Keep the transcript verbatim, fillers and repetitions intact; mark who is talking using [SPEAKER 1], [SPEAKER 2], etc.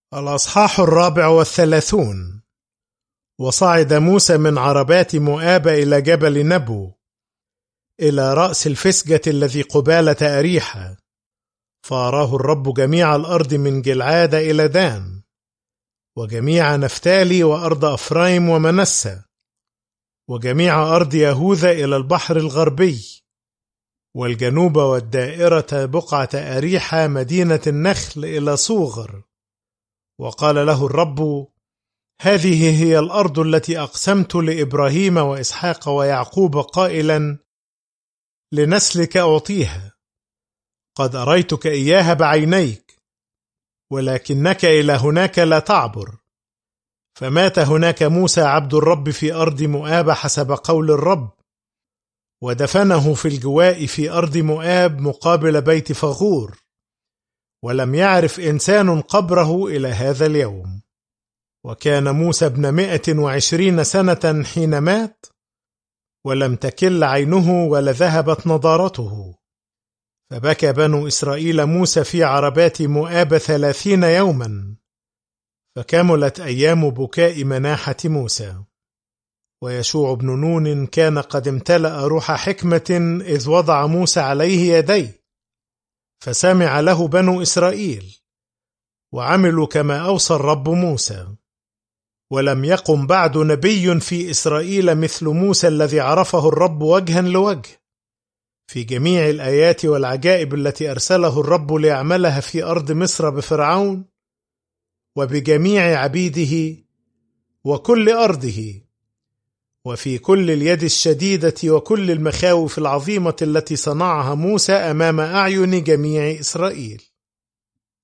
[SPEAKER 1] الأصحاح الرابع والثلاثون. وصعد موسى من عربات مؤاب إلى جبل نبو إلى رأس الفسجة الذي قبالة أريحة، فأراه الرب جميع الأرض من جلعاد إلى دان، وجميع نفتالي وأرض أفرايم ومنسى، وجميع أرض يهوذا إلى البحر الغربي، والجنوب والدائرة بقعة أريحة مدينة النخل إلى صوغر. وقال له الرب: هذه هي الأرض التي أقسمت لإبراهيم وإسحاق ويعقوب قائلا: لنسلك أعطيها، قد أريتك إياها بعينيك، ولكنك إلى هناك لا تعبر. فمات هناك موسى عبد الرب في أرض مؤاب حسب قول الرب، ودفنه في الجواء في أرض مؤاب مقابل بيت فغور، ولم يعرف إنسان قبره إلى هذا اليوم. وكان موسى ابن مئة وعشرين سنة حين مات، ولم تكل عينه ولا ذهبت نضارته. فبكى بنو إسرائيل موسى في عربات مؤاب ثلاثين يوما، فكملت أيام بكاء مناحة موسى. ويشوع بن نون كان قد امتلأ روح حكمة إذ وضع موسى عليه يديه، فسمع له بنو إسرائيل، وعملوا كما أوصى الرب موسى. ولم يقم بعد نبي في إسرائيل مثل موسى الذي عرفه الرب وجها لوجه، في جميع الآيات والعجائب التي أرسله الرب ليعملها في أرض مصر بفرعون وبجميع عبيده وكل أرضه، وفي كل اليد الشديدة وكل المخاوف العظيمة التي صنعها موسى أمام أعين جميع إسرائيل.